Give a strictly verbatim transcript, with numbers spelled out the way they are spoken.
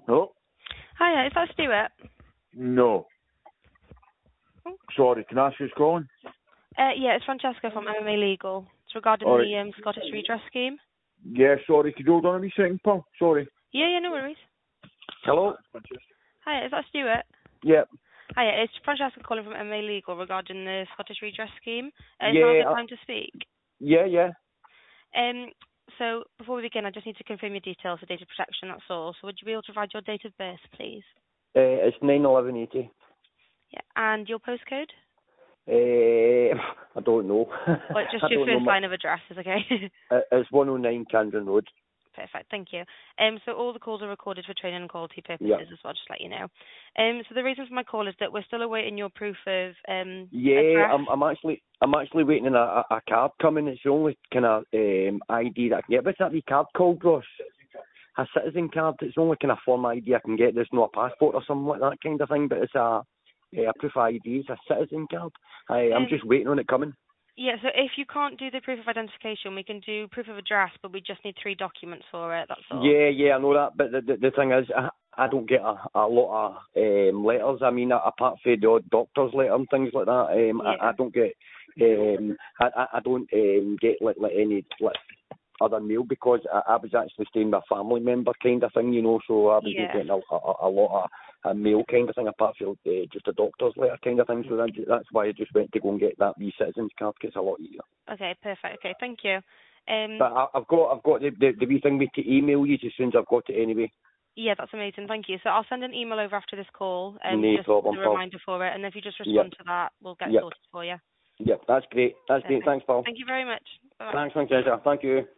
No? Hiya, is that Stuart? No. Sorry, can I ask who's calling? Uh, yeah, it's Francesca from M M A Legal. It's regarding Alright. the um, Scottish Redress Scheme. Yeah, sorry, could you hold on a wee second, pal? Sorry. Yeah, yeah, no worries. Hello? Hiya, is that Stuart? Yeah. Hiya, it's Francesca calling from M M A Legal regarding the Scottish Redress Scheme. Uh, is now a Yeah, good uh, time to speak? yeah, yeah. Um, so, before we begin, I just need to confirm your details for data protection, that's all. So would you be able to provide your date of birth, please? Uh, it's nine eleven eighty. Yeah, and your postcode? Uh, I don't know. Or just I your don't know first my... line of address is okay? Uh, it's one oh nine Camden Road. Perfect. Thank you. Um, so all the calls are recorded for training and quality Yeah. purposes as well, just to let you know. Um, so the reason for my call is that we're still awaiting your proof of um, Yeah, address. I'm, I'm actually, I'm actually waiting on a, a, a card coming. It's the only kind of um, I D that I can get. What's that wee card called, Ross? A citizen card. It's the only kind of form I D I can get. There's no a passport or something like that kind of thing, but it's a, a proof of I D. It's a citizen card. I, I'm Um, just waiting on it coming. yeah, so if you can't do the proof of identification, we can do proof of address, but we just need three documents for it, that's all. Yeah, yeah, I know that, but the the, the thing is, I, I don't get a, a lot of um, letters. I mean, apart from the odd doctor's letter and things like that, um, I, I Yeah. don't get, um, I, I I don't um, get like, like any like other mail because I, I was actually staying with a family member kind of thing, you know, so I was not Yeah. getting a, a, a lot of a mail kind of thing apart from uh, just a doctor's letter kind of thing. So that, that's why I just went to go and get that wee citizen's card 'cause it's a lot easier. Okay, perfect. Okay, thank you. Um, But I, I've got I've got the, the the wee thing me to email you as soon as I've got it anyway. yeah, that's amazing. Thank you. So I'll send an email over after this call, um, No just problem, as a pal. reminder for it, and if you just Yep. respond to that, we'll get Yep. sorted for you. Yep. That's great. That's great. Perfect. Thanks, pal. Thank you very much. Bye-bye. Thanks, Francesca. Thank you.